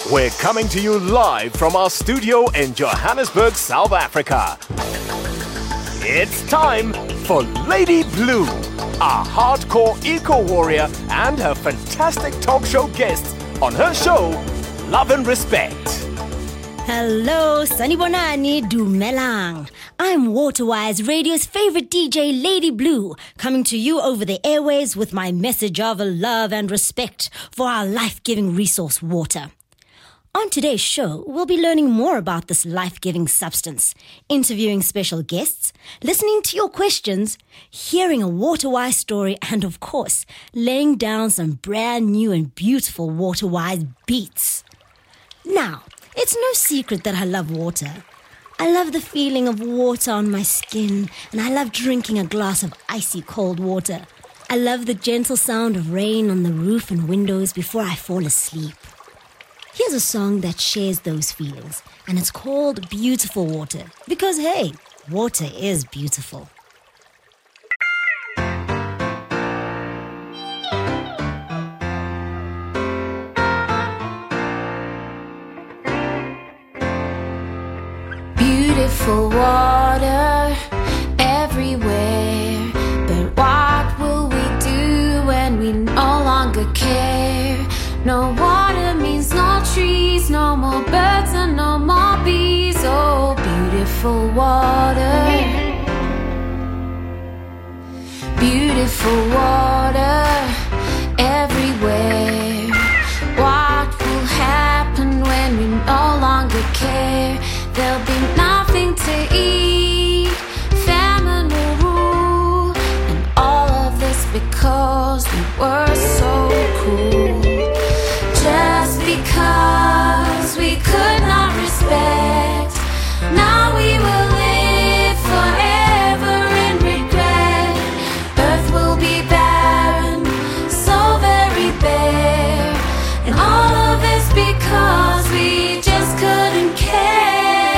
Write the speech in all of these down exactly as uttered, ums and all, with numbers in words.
We're coming to you live from our studio in Johannesburg, South Africa. It's time for Lady Blue, a hardcore eco-warrior and her fantastic talk show guests on her show, Love and Respect. Hello, Sanibonani Dumelang. I'm Waterwise Radio's favorite D J, Lady Blue, coming to you over the airways with my message of love and respect for our life-giving resource, water. On today's show, we'll be learning more about this life-giving substance, interviewing special guests, listening to your questions, hearing a Waterwise story, and of course, laying down some brand new and beautiful Waterwise beats. Now, it's no secret that I love water. I love the feeling of water on my skin, and I love drinking a glass of icy cold water. I love the gentle sound of rain on the roof and windows before I fall asleep. Here's a song that shares those feelings, and it's called Beautiful Water, because hey, water is beautiful. Beautiful water everywhere, but what will we do when we no longer care? No water means no trees, no more birds and no more bees. Oh, beautiful water, beautiful water everywhere. What will happen when we no longer care? There'll be nothing to eat, famine will rule, and all of this because we were so cruel. Just because we could not respect, now we will live forever in regret. Earth will be barren, so very bare, and all of this because we just couldn't care.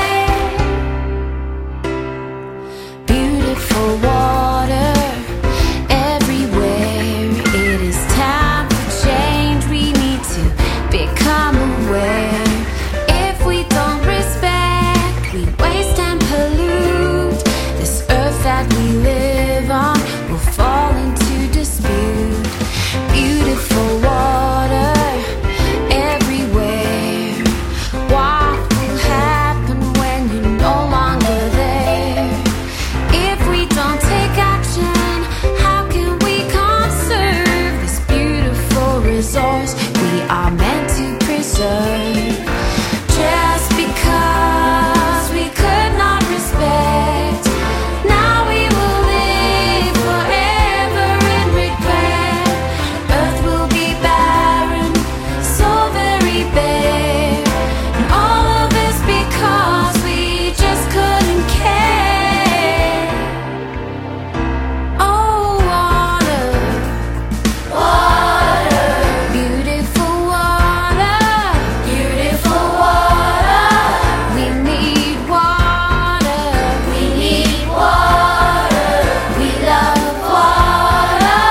Beautiful water everywhere. It is time for change. We need to become aware. If we don't respect, we waste and pollute. This earth that we live on will fall into dispute. Beautiful water everywhere. What will happen when you're no longer there? If we don't take action, how can we conserve this beautiful resource we are meant to preserve? Just because we could not respect, now we will live forever in regret. Earth will be barren, so very bare, and all of this because we just couldn't care. Oh, water, water, beautiful water, beautiful water. We need water, we need water, we love water.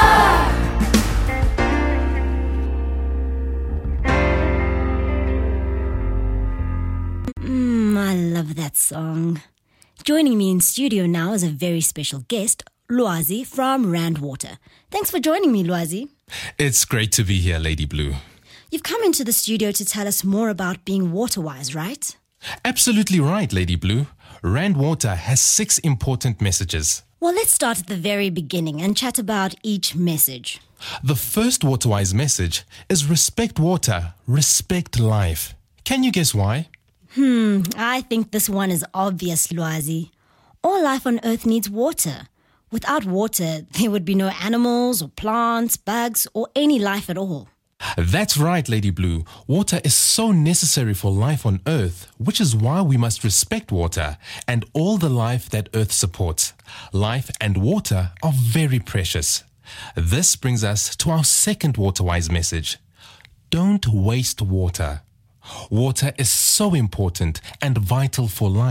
Mmm, I love that song. Joining me in studio now is a very special guest, Lwazi from Rand Water. Thanks for joining me, Lwazi. It's great to be here, Lady Blue. You've come into the studio to tell us more about being water-wise, right? Absolutely right, Lady Blue. Rand Water has six important messages. Well, let's start at the very beginning and chat about each message. The first Waterwise message is respect water, respect life. Can you guess why? Hmm, I think this one is obvious, Lwazi. All life on Earth needs water. Without water, there would be no animals or plants, bugs, or any life at all. That's right, Lady Blue. Water is so necessary for life on Earth, which is why we must respect water and all the life that Earth supports. Life and water are very precious. This brings us to our second Waterwise message. Don't waste water. Water is so important and vital for life.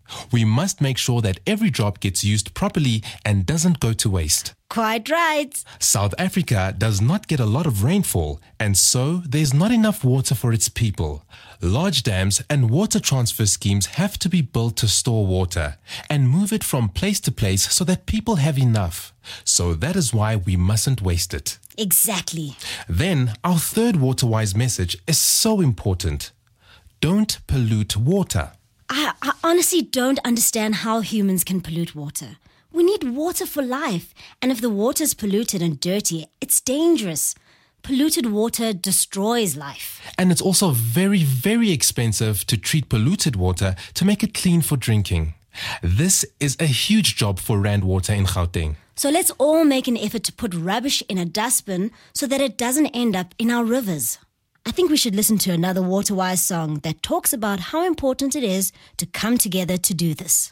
We must make sure that every drop gets used properly and doesn't go to waste. Quite right. South Africa does not get a lot of rainfall, and so there's not enough water for its people. Large dams and water transfer schemes have to be built to store water and move it from place to place so that people have enough. So that is why we mustn't waste it. Exactly. Then, our third water-wise message is so important. Don't pollute water. I, I honestly don't understand how humans can pollute water. We need water for life, and if the water's polluted and dirty, it's dangerous. Polluted water destroys life. And it's also very, very expensive to treat polluted water to make it clean for drinking. This is a huge job for Rand Water in Gauteng. So let's all make an effort to put rubbish in a dustbin so that it doesn't end up in our rivers. I think we should listen to another Waterwise song that talks about how important it is to come together to do this.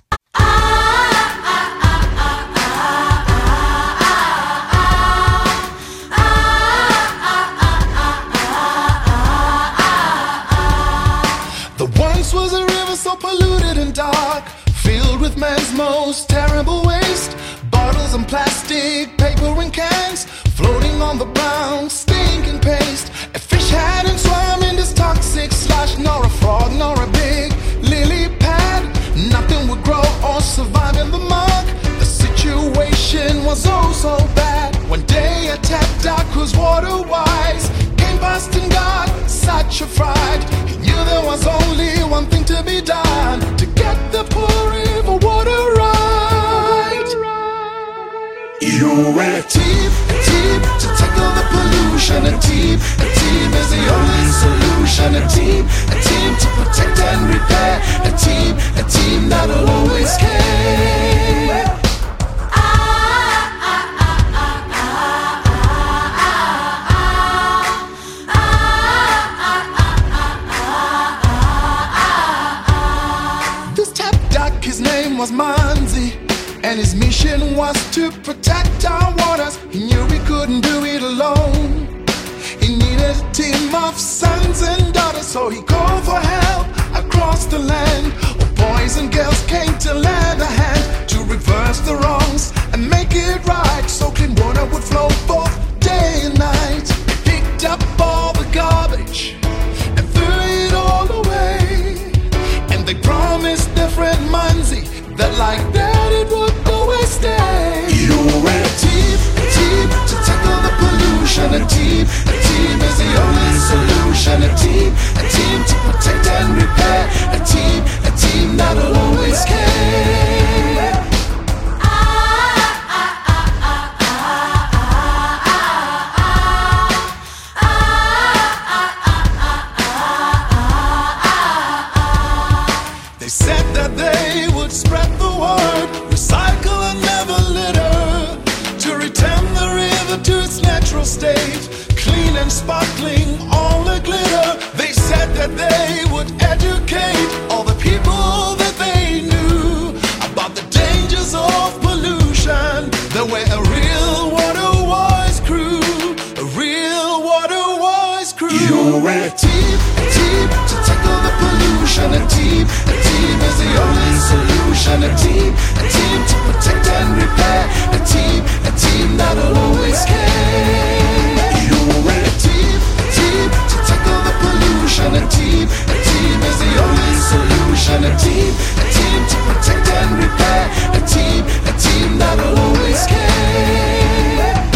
There once was a river so polluted and dark, filled with man's most terrible waste. Bottles and plastic, paper and cans, floating on the brown, stinking paste. A fish hadn't swam in this toxic slush, nor a frog, nor a big lily pad. Nothing would grow or survive in the muck. The situation was oh so bad. One day a tap duck who's water-wise came past and got such a fright. He knew there was only one thing to be done to get the poor river water right. You and a team, a team to tackle the pollution. A team, a team is the only solution. A team, a team to protect and repair. A team, a team that'll always care. This tap duck, his name was Manzi, and his mission was to protect our waters. He knew he couldn't do it alone. He needed a team of sons and daughters, so he called for help across the land. All boys and girls came to lend a hand to reverse the wrongs and make it right, so clean water would flow both day and night. They picked up all the garbage and threw it all away, and they promised their friend Manzi that like that it would always stay. You and a team, a team to tackle the pollution. A team, a team is the only solution. A team, a team to protect and repair. A team, a team that'll always care. They said that they would spread the word, recycle and never litter, to return the river to its natural state, clean and sparkling, all the glitter. They said that they would educate all the people that they knew about the dangers of pollution. They were a real water-wise crew, a real water-wise crew. You and a team, a team to tackle the pollution. A team, a team is the only solution. A team, a team to protect and repair. A team, a team that'll always care. You and a team, a team to tackle the pollution. A team, a team is the only solution. A team, a team to protect and repair. A team, a team that'll always care.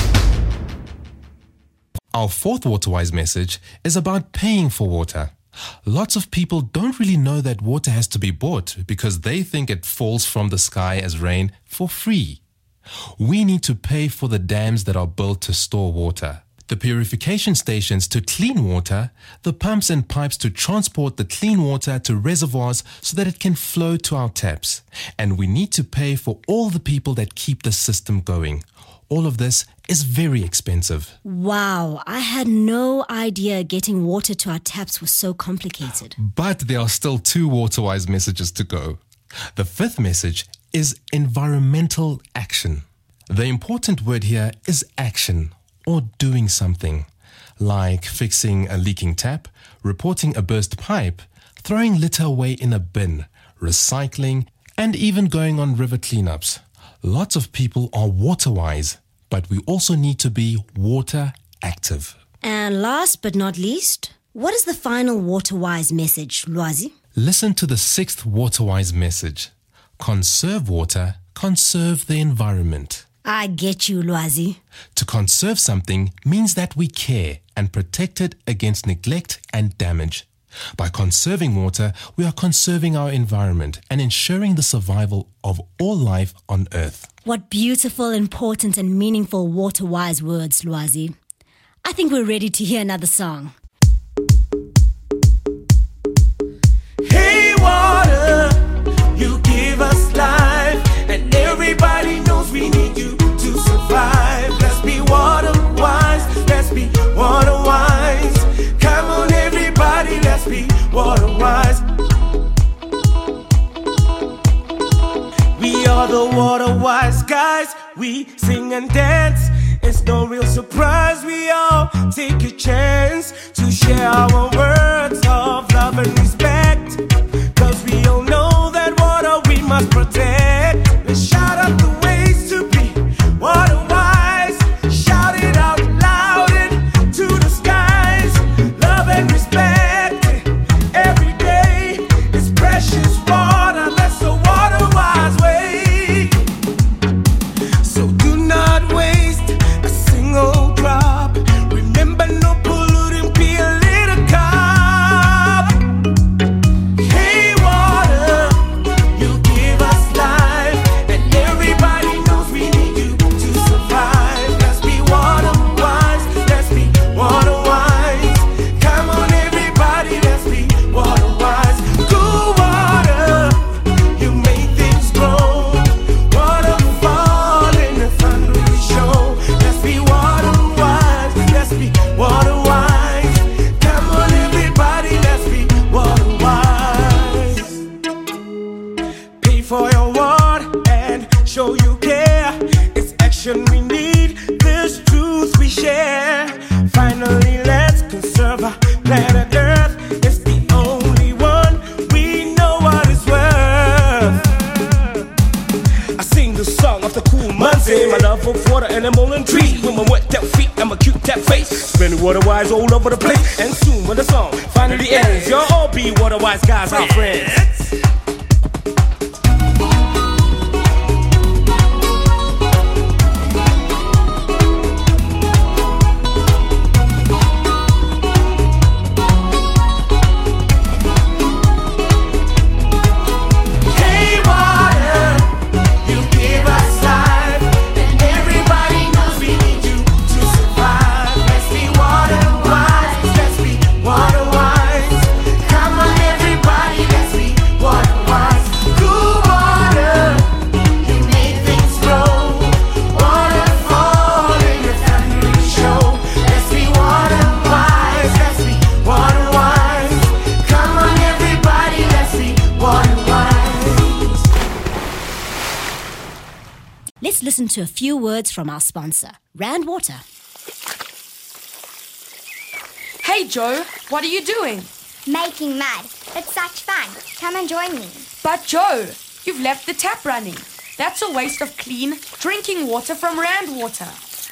Our fourth Waterwise message is about paying for water. Lots of people don't really know that water has to be bought because they think it falls from the sky as rain for free. We need to pay for the dams that are built to store water, the purification stations to clean water, the pumps and pipes to transport the clean water to reservoirs so that it can flow to our taps. And we need to pay for all the people that keep the system going. All of this is very expensive. Wow, I had no idea getting water to our taps was so complicated. But there are still two Waterwise messages to go. The fifth message is environmental action. The important word here is action, or doing something, like fixing a leaking tap, reporting a burst pipe, throwing litter away in a bin, recycling, and even going on river cleanups. Lots of people are water-wise, but we also need to be water active. And last but not least, what is the final water-wise message, Lwazi? Listen to the sixth water-wise message. Conserve water, conserve the environment. I get you, Lwazi. To conserve something means that we care and protect it against neglect and damage. By conserving water, we are conserving our environment and ensuring the survival of all life on Earth. What beautiful, important and meaningful water-wise words, Lwazi. I think we're ready to hear another song. Hey water, you give us life, and everybody knows we need you to survive. Let's be water wise, let's be water wise. Come on everybody, let's be water wise. We are the water wise guys, we sing and dance. It's no real surprise, we all take a chance to share our words of love and respect. Cause we all know that water we must protect. Let's shout out the ways to be water wise. Shout it out loud into the skies. Love and respect every day. It's precious water, that's the water wise way. So do not waste a single drop. Remember, no polluting, be a little cup. Hey water, you give us life, and everybody knows we need you to survive. Let's be water wise, let's be water wise. Come on everybody, let's be water wise. Cool water, you make things grow. Waterfall in the thundering show. Let's be water wise, let's be water wise. Come on everybody, let's be water wise. Pay for your water and show you care. It's action we need, this truth we share. Finally let's conserve our planet Earth. It's the only one we know what it's worth. I sing the song of the cool Monday. My love of water and a mullen tree. With my wet that feet and my cute that face. Spending water wise all over the place. And soon when the song finally ends, you'll all be water wise guys, my friends. Hey water, you give us life, and everybody knows we need you to survive. Let's be water wise, let's be water wise. Come on everybody, let's be water wise. Cool water, you make things grow. Waterfall in the thundering show. Let's be water wise, let's be water wise. Come on everybody, let's be water wise. Let's listen to a few words from our sponsor, Rand Water. Hey Joe, what are you doing? Making mud. It's such fun. Come and join me. But Joe, you've left the tap running. That's a waste of clean drinking water from Rand Water.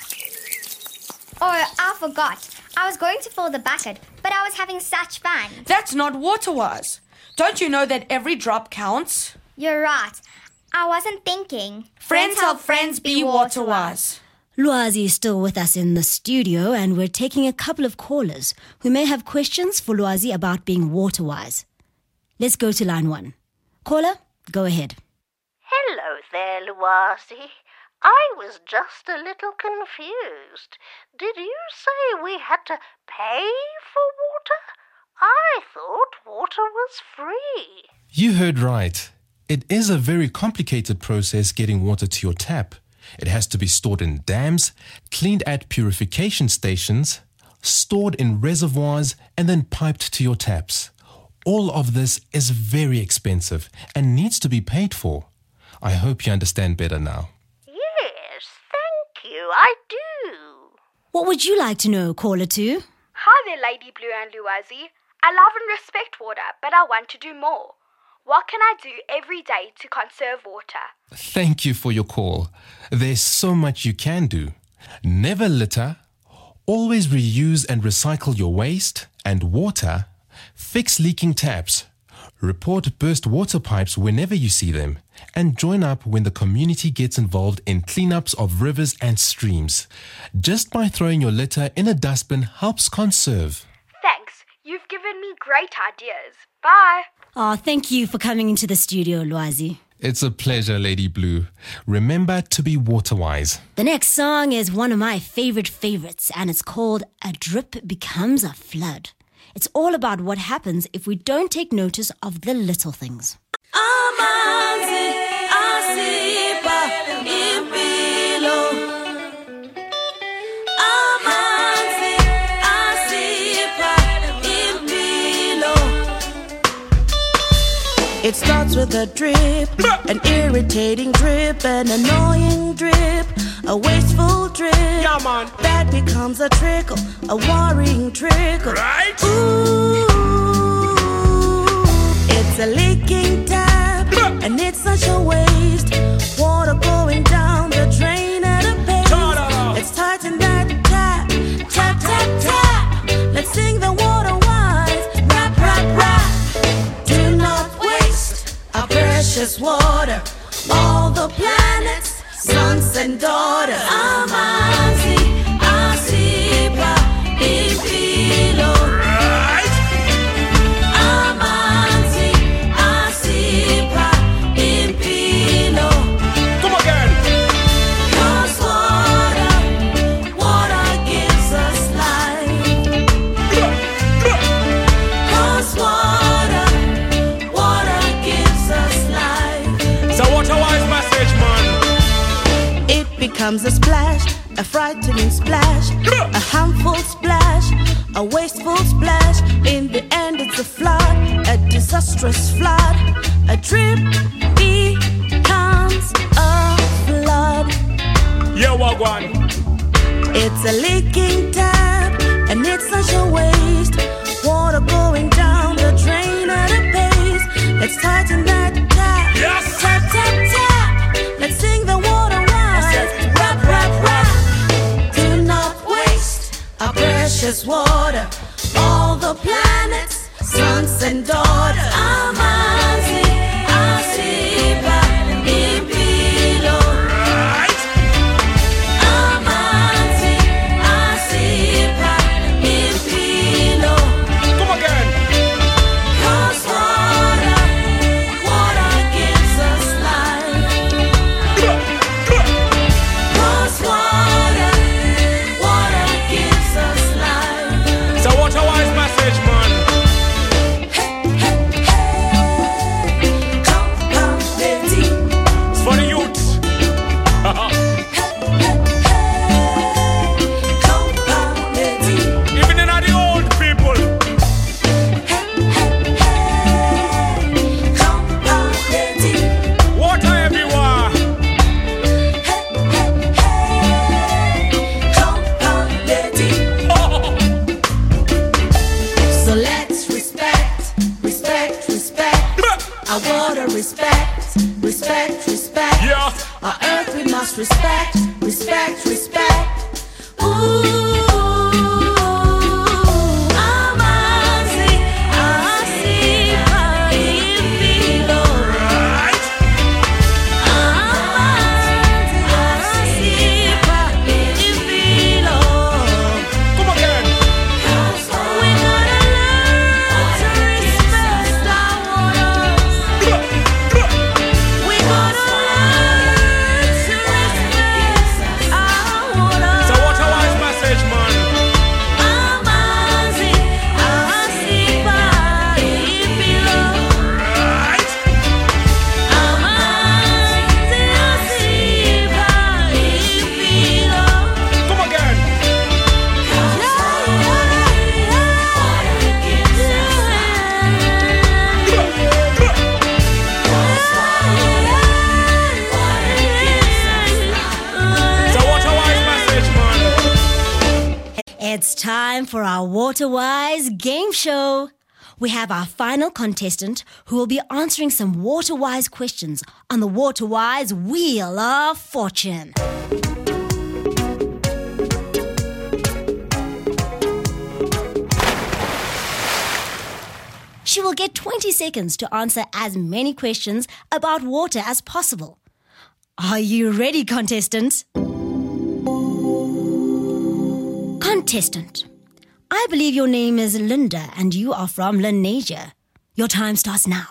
Oh, I forgot. I was going to fill the bucket, but I was having such fun. That's not water wise. Don't you know that every drop counts? You're right. I wasn't thinking. Friends help friends be water wise. Lwazi is still with us in the studio, and we're taking a couple of callers who may have questions for Lwazi about being water-wise. Let's go to line one. Caller, go ahead. Hello there, Lwazi. I was just a little confused. Did you say we had to pay for water? I thought water was free. You heard right. It is a very complicated process getting water to your tap. It has to be stored in dams, cleaned at purification stations, stored in reservoirs, and then piped to your taps. All of this is very expensive and needs to be paid for. I hope you understand better now. Yes, thank you, I do. What would you like to know, caller two? Hi there, Lady Blue and Lwazi. I love and respect water, but I want to do more. What can I do every day to conserve water? Thank you for your call. There's so much you can do. Never litter. Always reuse and recycle your waste and water. Fix leaking taps. Report burst water pipes whenever you see them. And join up when the community gets involved in cleanups of rivers and streams. Just by throwing your litter in a dustbin helps conserve. Thanks. You've given me great ideas. Bye. Oh, thank you for coming into the studio, Lwazi. It's a pleasure, Lady Blue. Remember to be water wise. The next song is one of my favorite favorites, and it's called A Drip Becomes a Flood. It's all about what happens if we don't take notice of the little things. Amanzi asipha impilo. Amanzi asipha impilo. It starts with a drip, an irritating drip, an annoying drip, a wasteful drip. Yeah, man. That becomes a trickle, a worrying trickle. Right? Ooh, it's a leaking tap, and it's such a waste. Water going down the drain at a pace. Let's tighten that tap, tap, tap, tap. Let's sing the water wise, rap, rap, rap. Do not waste our precious water. All the planets, sons and daughters. Amanzi asipha impilo. Right? Amanzi asipha impilo. Come again. 'Cause water, water gives us life. 'Cause water, water gives us life. So what a wise message, man. It becomes a splash, a frightening splash, a harmful splash, a wasteful splash. In the end, it's a flood, a disastrous flood. A drip becomes a flood. Yeah, Wagwan. It's a leaking tap, and it's such a waste. Water going down the drain at a pace. Let's tighten that tap. Yes. Tap, tap, tap. Let's sing the water wise. Rap, rap, rap. Do not waste our precious water. All the planets, sons and daughters. Amanzi asipha impilo. Right? Amanzi asipha impilo. Come again. 'Cause water, water gives us life. 'Cause water, water gives us life. So what a wise message, man. Compounding. It's for the youth. Compounding. Even in the old people. Compounding. Water everywhere. So let's respect, respect, respect our water, respect, respect, respect. Yeah. Our earth we must respect, respect, respect. Ooh, amanzi asipha impilo. Right? Amanzi asipha impilo. Come again. We gotta learn to respect our waters. We gotta learn to respect our waters. So what a wise message, man. Amanzi asipha impilo. Right? Amanzi asipha impilo. Come again. So what a wise message, man. It's time for our Water Wise game show. we have our final contestant who will be answering some water-wise questions on the water-wise Wheel of Fortune. She will get twenty seconds to answer as many questions about water as possible. Are you ready, contestant? Contestant, I believe your name is Linda and you are from Lenasia. Your time starts now.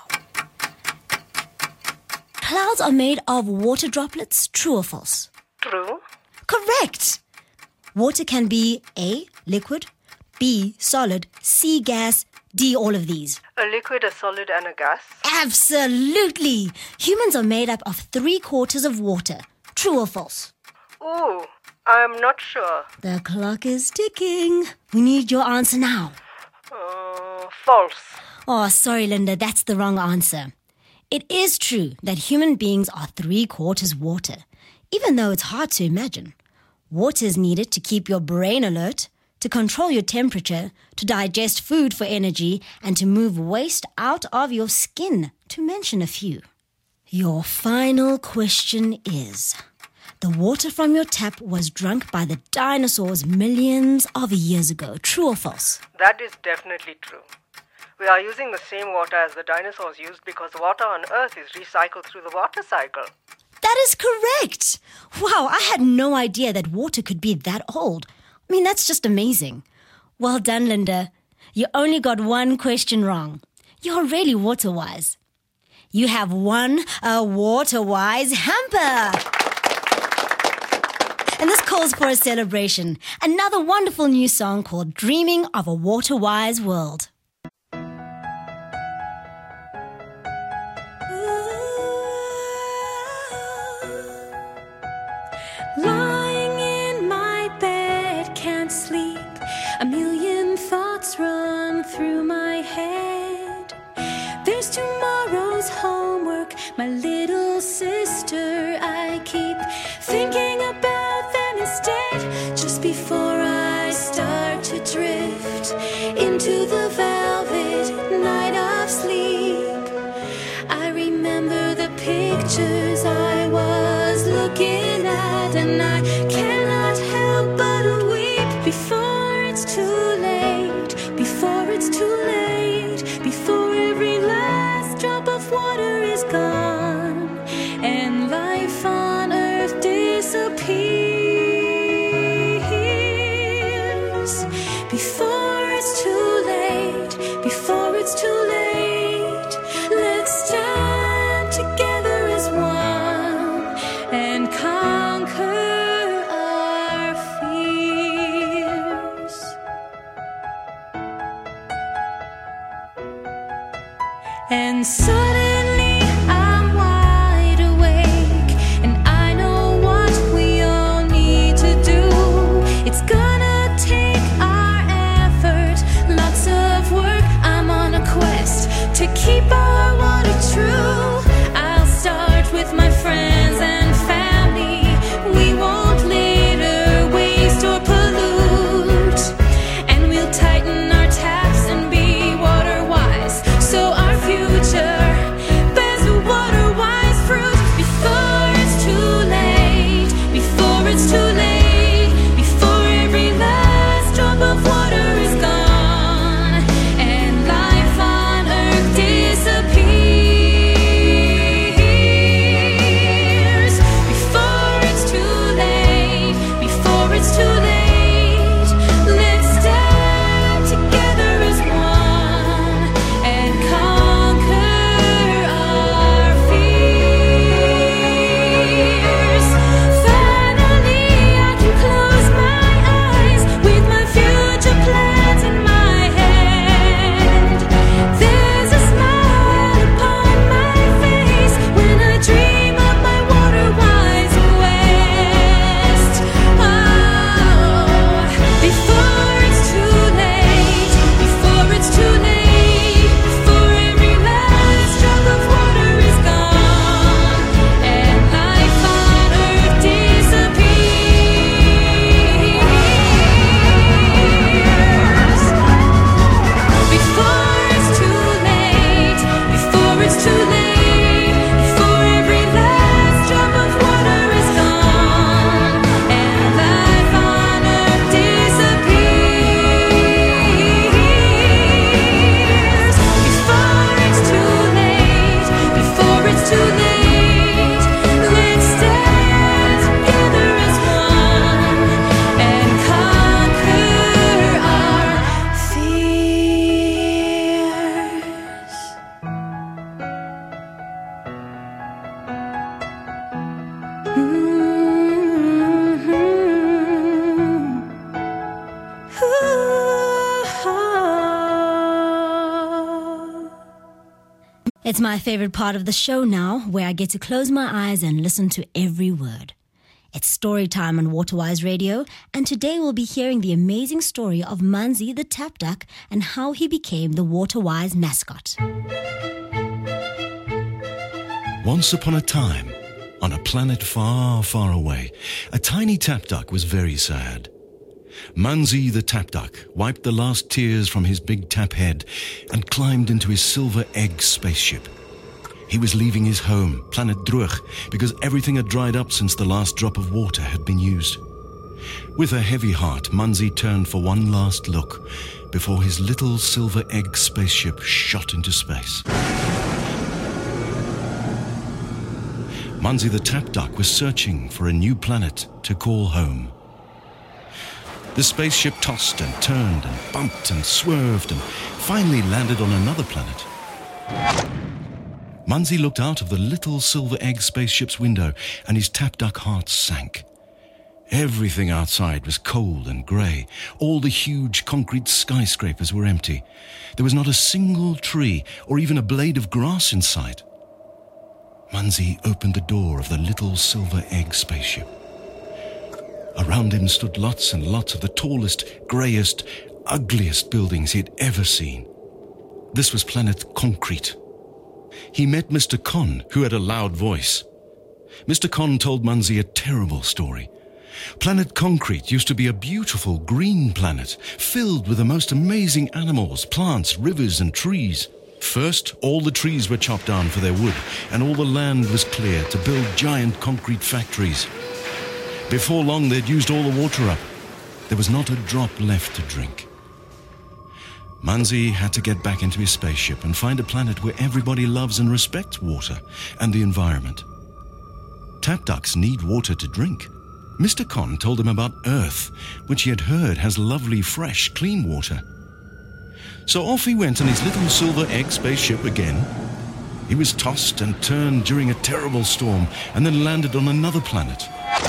Clouds are made of water droplets, true or false? True. Correct. Water can be A, liquid, B, solid, C, gas, D, all of these. A liquid, a solid, and a gas. Absolutely. Humans are made up of three quarters of water. True or false? Ooh, I'm not sure. The clock is ticking. We need your answer now. Uh, false. Oh, sorry, Linda, that's the wrong answer. It is true that human beings are three quarters water, even though it's hard to imagine. Water is needed to keep your brain alert, to control your temperature, to digest food for energy, and to move waste out of your skin, to mention a few. Your final question is, the water from your tap was drunk by the dinosaurs millions of years ago. True or false? That is definitely true. We are using the same water as the dinosaurs used because water on Earth is recycled through the water cycle. That is correct. Wow, I had no idea that water could be that old. I mean, that's just amazing. Well done, Linda. You only got one question wrong. You're really water-wise. You have won a water-wise hamper. And this calls for a celebration. Another wonderful new song called Dreaming of a Water-Wise World. Lying in my bed, can't sleep. A million thoughts run through my head. There's tomorrow's homework, my little sister. I keep thinking about them instead. Just before I start to drift into the velvet night of sleep, I remember the pictures I was looking at, and I cannot help but weep before it's too late, before it's too late, before every last drop of water is gone and life on earth disappears. Before it's too late, before it's too late, let's stand together as one and conquer our fears. And suddenly I'm wide awake, and I know what we all need to do. It's gonna take our effort, lots of work. I'm on a quest to keep our water true. I'll start with my friends and family. We won't litter, waste, or pollute. And we'll tighten our taps and be water wise, so our future bears a water wise fruit. Before it's too late, before it's too late, before every last drop of water is gone and life on earth disappears. It's my favorite part of the show now, where I get to close my eyes and listen to every word. It's story time on Waterwise Radio, and today we'll be hearing the amazing story of Manzi the tap duck and how he became the Waterwise mascot. Once upon a time, on a planet far, far away, a tiny tap duck was very sad. Manzi the tap duck wiped the last tears from his big tap head and climbed into his silver egg spaceship. He was leaving his home, planet Droog, because everything had dried up since the last drop of water had been used. With a heavy heart, Manzi turned for one last look before his little silver egg spaceship shot into space. Manzi the tap duck was searching for a new planet to call home. The spaceship tossed and turned and bumped and swerved and finally landed on another planet. Manzi looked out of the little silver egg spaceship's window and his tap duck heart sank. Everything outside was cold and grey. All the huge concrete skyscrapers were empty. There was not a single tree or even a blade of grass in sight. Manzi opened the door of the little silver egg spaceship. Around him stood lots and lots of the tallest, greyest, ugliest buildings he had ever seen. This was planet Concrete. He met Mister Con, who had a loud voice. Mister Con told Manzi a terrible story. Planet Concrete used to be a beautiful green planet, filled with the most amazing animals, plants, rivers and trees. First, all the trees were chopped down for their wood, and all the land was cleared to build giant concrete factories. Before long, they'd used all the water up. There was not a drop left to drink. Manzi had to get back into his spaceship and find a planet where everybody loves and respects water and the environment. Tap ducks need water to drink. Mister Con told him about Earth, which he had heard has lovely, fresh, clean water. So off he went on his little silver egg spaceship again. He was tossed and turned during a terrible storm and then landed on another planet.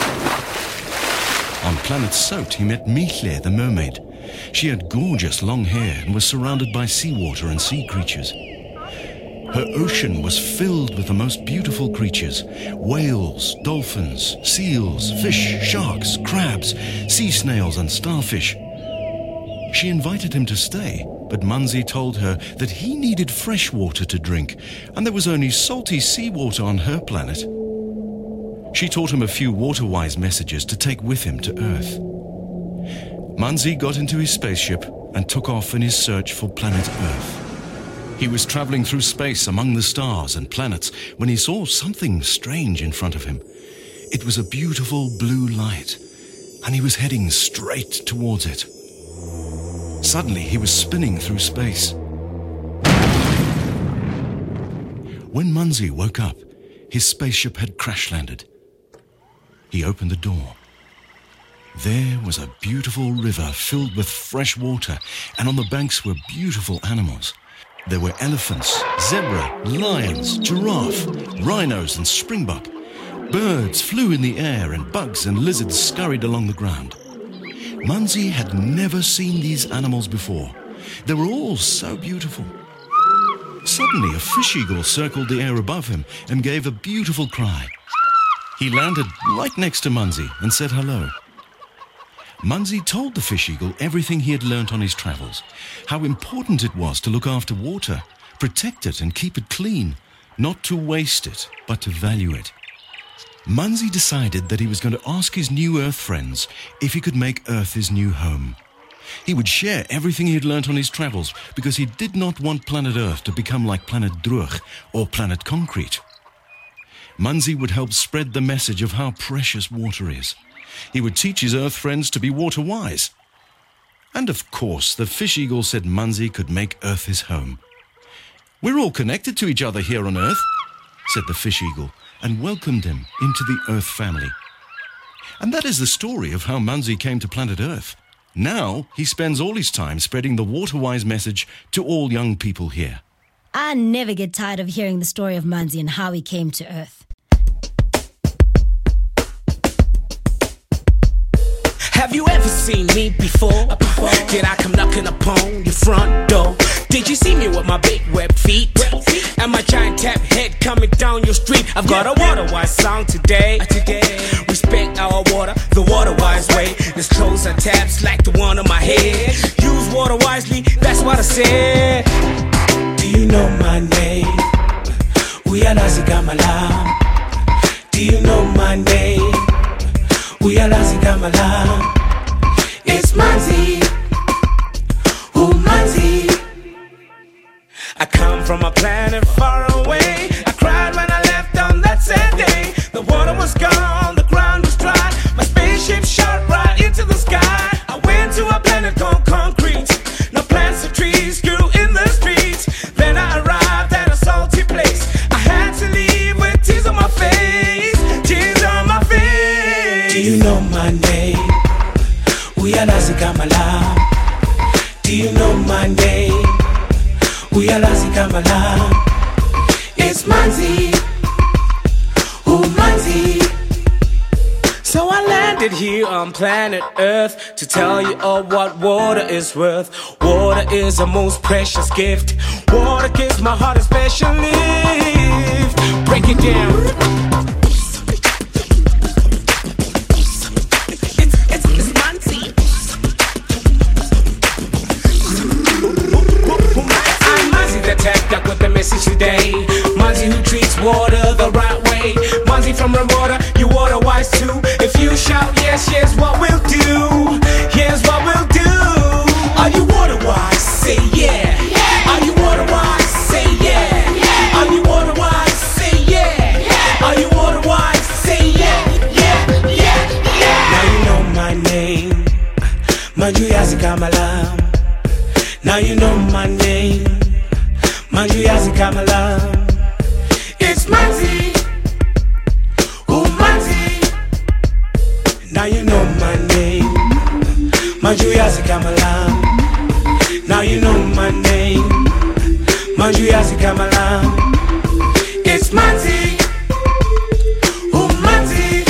On planet Sout, he met Michle, the mermaid. She had gorgeous long hair and was surrounded by seawater and sea creatures. Her ocean was filled with the most beautiful creatures: whales, dolphins, seals, fish, sharks, crabs, sea snails and starfish. She invited him to stay, but Manzi told her that he needed fresh water to drink, and there was only salty seawater on her planet. She taught him a few water-wise messages to take with him to Earth. Manzi got into his spaceship and took off in his search for planet Earth. He was traveling through space among the stars and planets when he saw something strange in front of him. It was a beautiful blue light, and he was heading straight towards it. Suddenly, he was spinning through space. When Manzi woke up, his spaceship had crash-landed. He opened the door. There was a beautiful river filled with fresh water, and on the banks were beautiful animals. There were elephants, zebra, lions, giraffe, rhinos and springbok. Birds flew in the air and bugs and lizards scurried along the ground. Manzi had never seen these animals before. They were all so beautiful. Suddenly, a fish eagle circled the air above him and gave a beautiful cry. He landed right next to Manzi and said hello. Manzi told the fish eagle everything he had learnt on his travels, how important it was to look after water, protect it and keep it clean, not to waste it, but to value it. Manzi decided that he was going to ask his new Earth friends if he could make Earth his new home. He would share everything he had learnt on his travels because he did not want planet Earth to become like planet Droog or planet Concrete. Manzi would help spread the message of how precious water is. He would teach his Earth friends to be water wise. And of course, the fish eagle said Manzi could make Earth his home. "We're all connected to each other here on Earth," said the fish eagle, and welcomed him into the Earth family. And that is the story of how Manzi came to planet Earth. Now he spends all his time spreading the water-wise message to all young people here. I never get tired of hearing the story of Manzi and how he came to Earth. Have you ever seen me before? before? upon your front door. Did you see me with my big web feet? And my giant tap head coming down your street? I've got a water-wise song today. Respect our water, the water-wise way. Let's close our taps like the one on my head. Use water wisely, that's what I said. Do you know my name? Uyalazi gama lam. Do you know my name? Uyalazi gama lam. It's Manzi. Ooh, Manzi. I come from a planet far away. I cried when I left on that sad day. The water was gone, the ground was dry. My spaceship shot right into the sky. I went to a planet called concrete. No plants or trees grew in the streets. Then I arrived at a salty place. I had to leave with tears on my face. Tears on my face. Do you know my name? Uyalazi gama lam. Do you know my name? Uyalazi gama lam. It's Manzi. Ooh, Manzi. So I landed here on planet Earth to tell you all what water is worth. Water is a most precious gift. Water gives my heart a special lift. Break it down. Today, Manzi who treats water the right way. Manzi from Ramada, you water wise too. If you shout yes, here's what we'll do. Here's what we'll do. Are you water wise? Say yeah. Are you water wise? Say yeah. Are you water wise? Say yeah. Are you water wise? Say yeah. Yeah, yeah, yeah. Now you know my name. Manjuyazi gama lam. Now you know my name. Manjuyazi gama lam. It's Manzi. Ooh, Manzi. Now you know my name. Manjuyazi gama lam. Now you know my name. Manjuyazi gama lam. It's Manzi. Ooh, Manzi.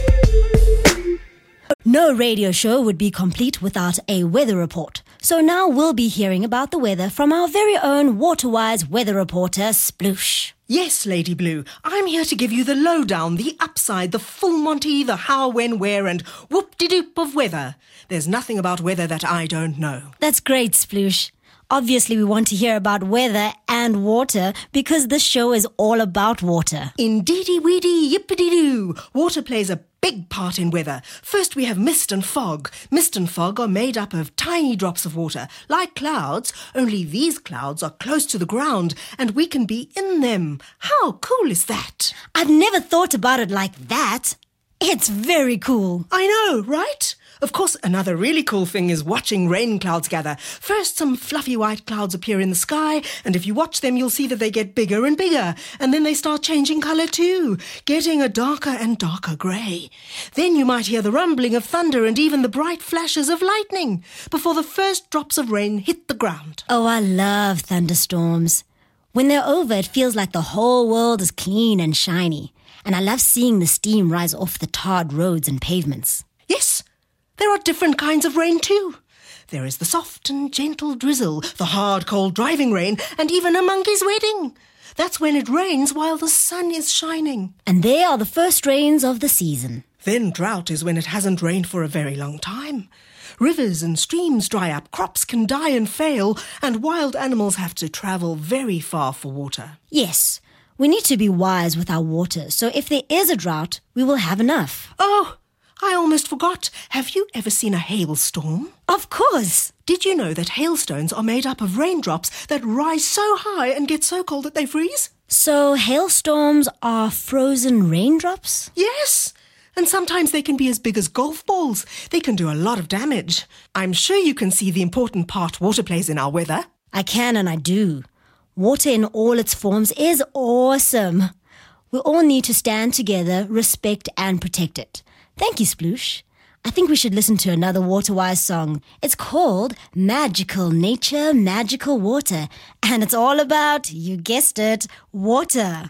No radio show would be complete without a weather report. So now we'll be hearing about the weather from our very own Waterwise weather reporter, Sploosh. Yes, Lady Blue, I'm here to give you the lowdown, the upside, the full Monty, the how, when, where, and whoop-de-doop of weather. There's nothing about weather that I don't know. That's great, Sploosh. Obviously, we want to hear about weather and water because this show is all about water. Indeedy-weedy, yippity-doo. Water plays a big part in weather. First, we have mist and fog. Mist and fog are made up of tiny drops of water, like clouds, only these clouds are close to the ground and we can be in them. How cool is that? I've never thought about it like that. It's very cool. I know, right? Of course, another really cool thing is watching rain clouds gather. First, some fluffy white clouds appear in the sky, and if you watch them, you'll see that they get bigger and bigger, and then they start changing colour too, getting a darker and darker grey. Then you might hear the rumbling of thunder and even the bright flashes of lightning before the first drops of rain hit the ground. Oh, I love thunderstorms. When they're over, it feels like the whole world is clean and shiny, and I love seeing the steam rise off the tarred roads and pavements. Yes. There are different kinds of rain too. There is the soft and gentle drizzle, the hard, cold driving rain, and even a monkey's wedding. That's when it rains while the sun is shining. And they are the first rains of the season. Then drought is when it hasn't rained for a very long time. Rivers and streams dry up, crops can die and fail, and wild animals have to travel very far for water. Yes, we need to be wise with our water, so if there is a drought, we will have enough. Oh! I almost forgot. Have you ever seen a hailstorm? Of course. Did you know that hailstones are made up of raindrops that rise so high and get so cold that they freeze? So hailstorms are frozen raindrops? Yes. And sometimes they can be as big as golf balls. They can do a lot of damage. I'm sure you can see the important part water plays in our weather. I can and I do. Water in all its forms is awesome. We all need to stand together, respect and protect it. Thank you, Sploosh. I think we should listen to another Waterwise song. It's called Magical Nature, Magical Water. And it's all about, you guessed it, water.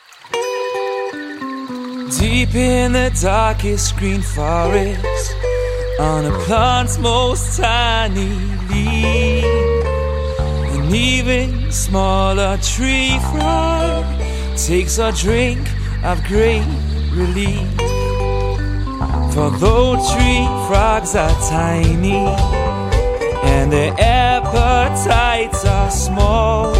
Deep in the darkest green forest, on a plant's most tiny leaf, An even smaller tree frog takes a drink of great relief. For though tree frogs are tiny and their appetites are small,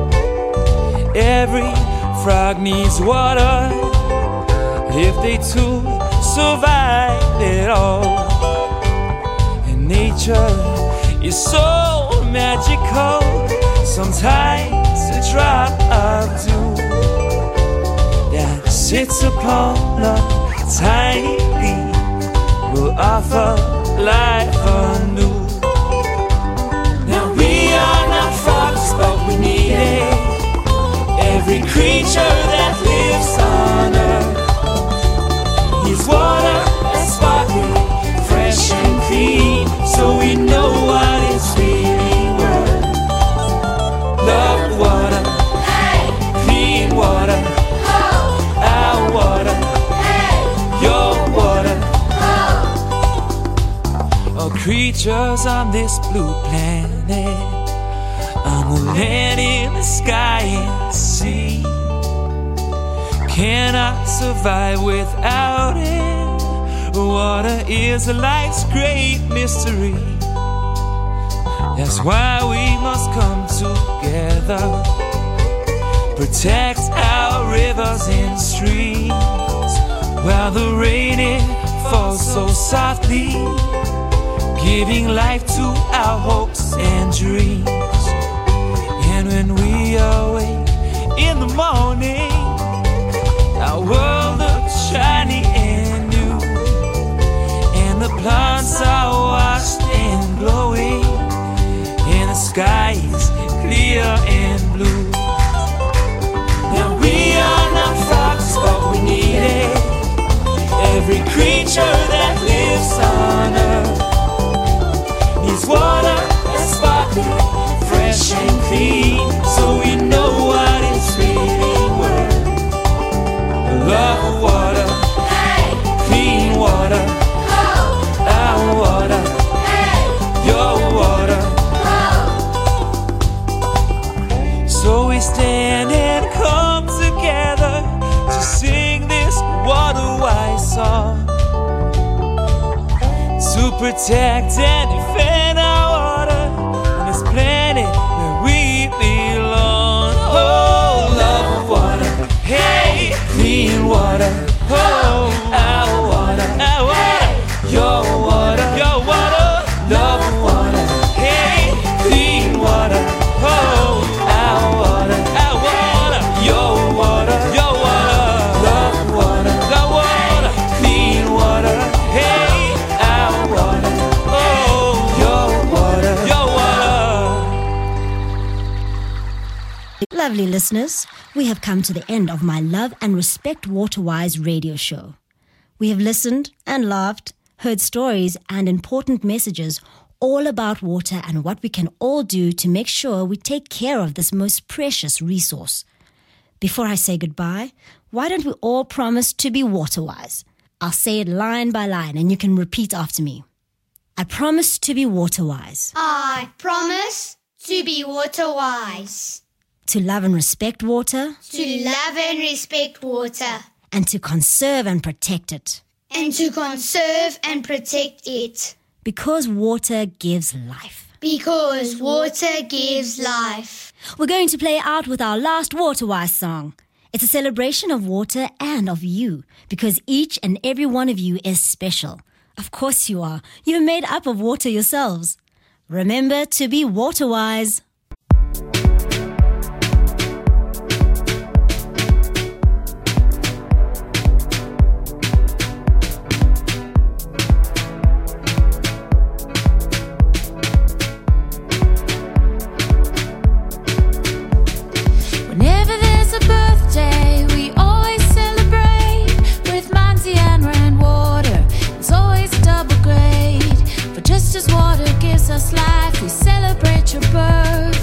every frog needs water if they too survive at all. And nature is so magical, sometimes a drop of dew that sits upon a tiny leaf will offer life anew. Now we are not frogs, but we need it. Every creature that lives on earth needs water that's sparkling, fresh and clean, so we know what it's really worth. Love water, hey. Clean water, oh. Our water, hey. Your water, oh. All creatures on this blue planet, on the land, in the sky and the sea, cannot survive without it. Water is life's great mystery. That's why we must come together, protect our rivers and streams, while the rain it falls so softly, giving life to our hopes and dreams. And when we awake in the morning, our world looks shiny and new, and the plants are washed and glowing, and the sky is clear and blue. Now we are not frogs, but we need it. Every creature that lives on earth needs water that's sparkling, fresh and clean, so we know what it's really worth. Love water, hey. Clean water, oh. Our water, hey. Your water, oh. So we stand and come together to sing this water-wise song, to protect and defend our water on this planet where we belong. Oh, love water, hey, clean water, oh, our water, our water, your water, your water, love water, hey, clean water, oh, our water, our water, your water, your water, love water, love water, clean water, hey, our water, oh, your water, your water. Lovely listeners, we have come to the end of my Love and Respect Waterwise radio show. We have listened and laughed, heard stories and important messages all about water and what we can all do to make sure we take care of this most precious resource. Before I say goodbye, why don't we all promise to be waterwise? I'll say it line by line and you can repeat after me. I promise to be waterwise. I promise to be waterwise. To love and respect water. To love and respect water. And to conserve and protect it. And to conserve and protect it. Because water gives life. Because water gives life. We're going to play out with our last Waterwise song. It's a celebration of water and of you, because each and every one of you is special. Of course you are. You're made up of water yourselves. Remember to be waterwise. Just as water gives us life, we celebrate your birth.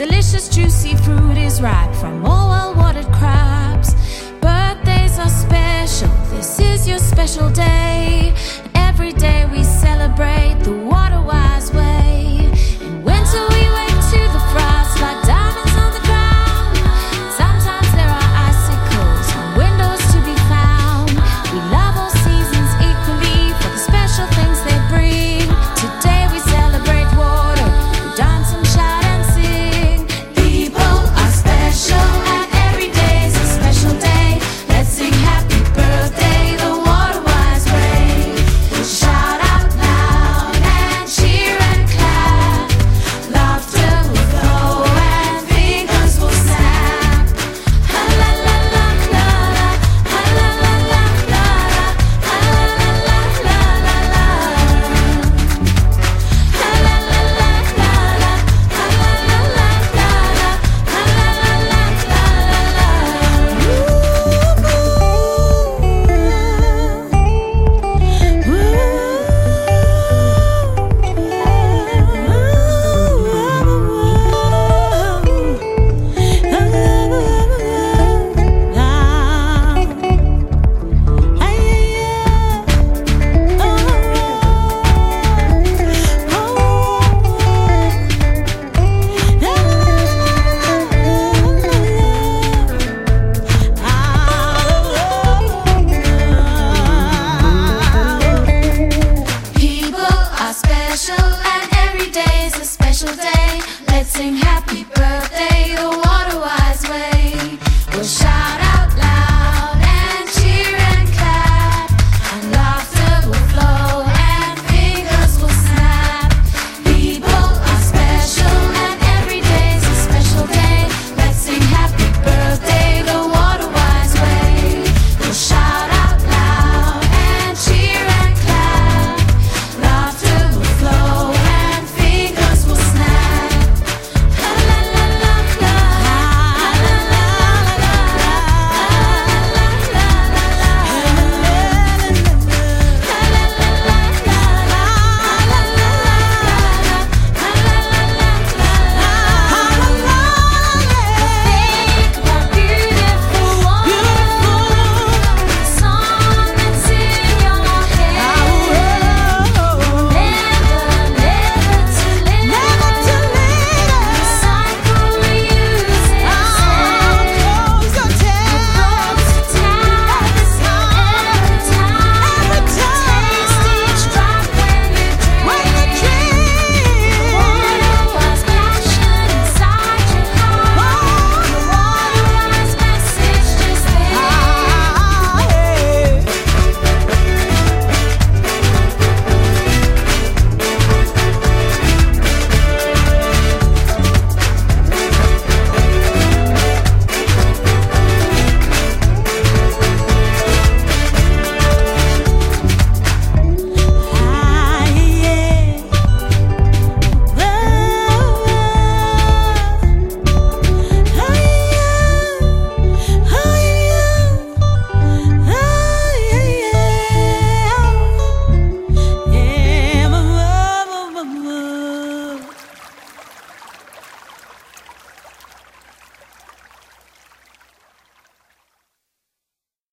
Delicious juicy fruit is ripe from all well-watered crabs. Birthdays are special, this is your special day. Every day